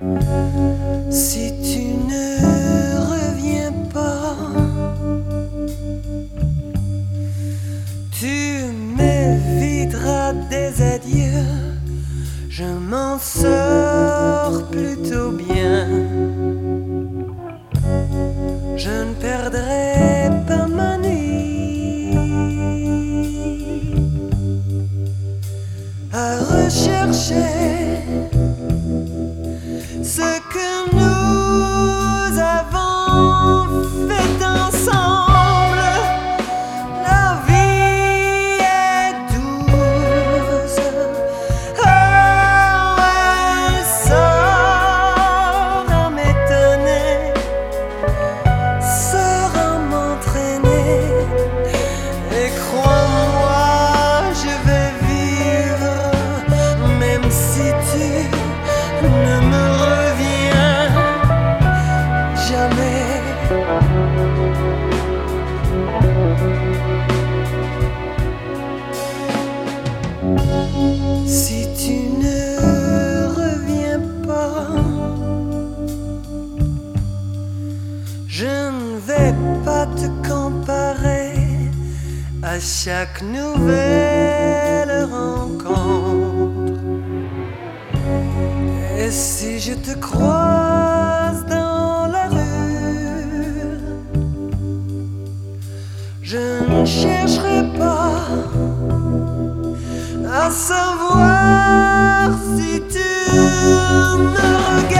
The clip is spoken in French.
Si tu ne reviens pas, tu m'éviteras des adieux. Je m'en sors plutôt bien. Je ne perdrai pas ma nuit à rechercher ce que nous avons fait ensemble. La vie est douce, oh, elle sort à m'étonner, sort à m'entraîner. Et crois-moi, je vais vivre, même si tu ne me reviens jamais. Si tu ne reviens pas, je ne vais pas te comparer à chaque nouvelle rencontre. Et si je te croise dans la rue, je ne chercherai pas à savoir si tu me regardes.